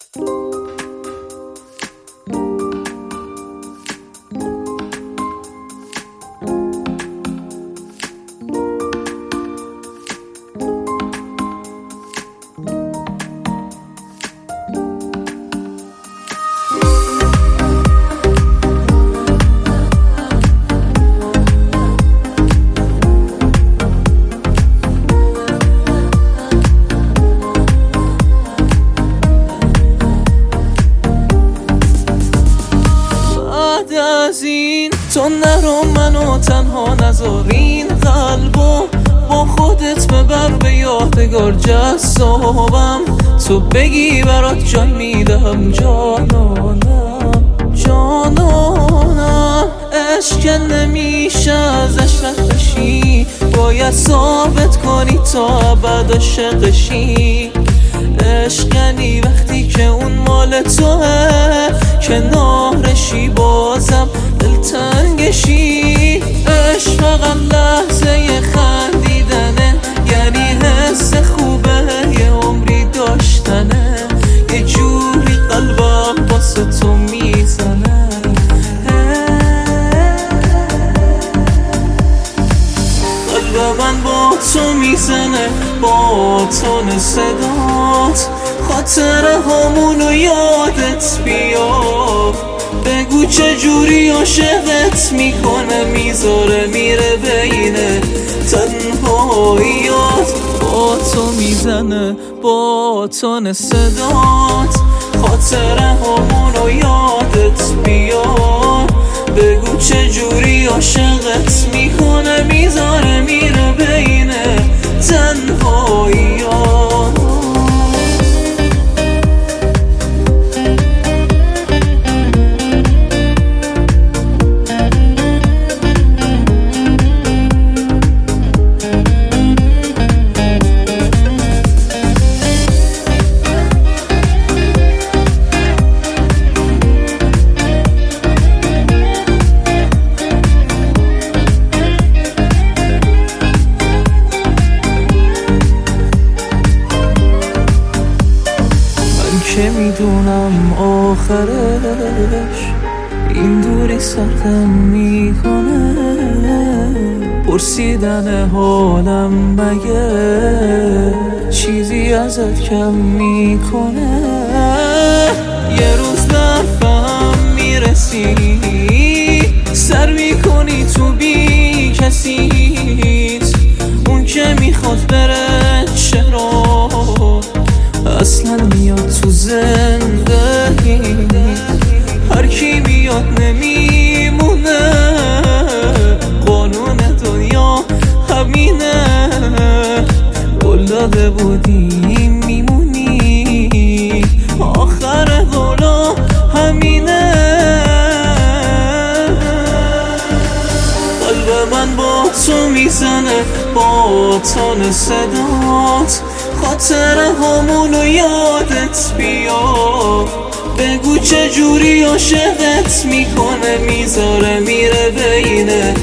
تو نرو منو تنها نذارین قلبو با خودت ببر به یادگار جذابم تو بگی برات جان میدم جانانم جانانم عشق نمیشه ازش رد بشی باید ثابت کنی تا ابد عاشقشی عشق یعنی وقتی که اون مال توه کنارشی بازم دلتنگشی عشق فقط لحظه خندیدنه یعنی حس خوبه یه عمری داشتنه یه جوری قلبم واسه تو میزنه قلب من با تو میزنه با تون صدات خاطره همونو یادت بیاد بگو چجوری عاشقت میکنه میذاره میره بین تنهاییات با تو میزنه با تون صدات خاطره همونو یادت بیاد بگو چجوری عاشقت میکنه میذاره میره بین تنهاییات که میدونم آخرش این دوری سردم میکنه پرسیدن حالم مگه چیزی ازت کم میکنه یه روز در فهم میرسی سر میکنی تو بی کسیت اون که میخواد بره چرا اصلا میاد تو زندگی هر کی میاد نمیمونه قانون دنیا همینه قول داده بودی میمونی آخر قولا همینه قلب من با تو میزنه با تون صدات خاطره همونو یادت بیاد بگو چجوری عاشقت میکنه میذاره میره بین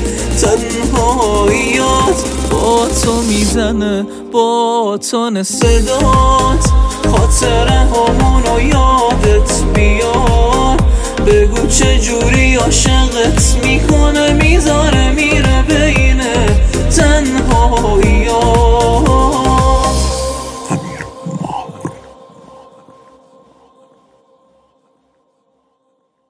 تنهاییات با تو میزنه با تون صدات خاطره همونو یادت بیاد بگو چجوری عاشقت میکنه میذاره میره بین تنهاییات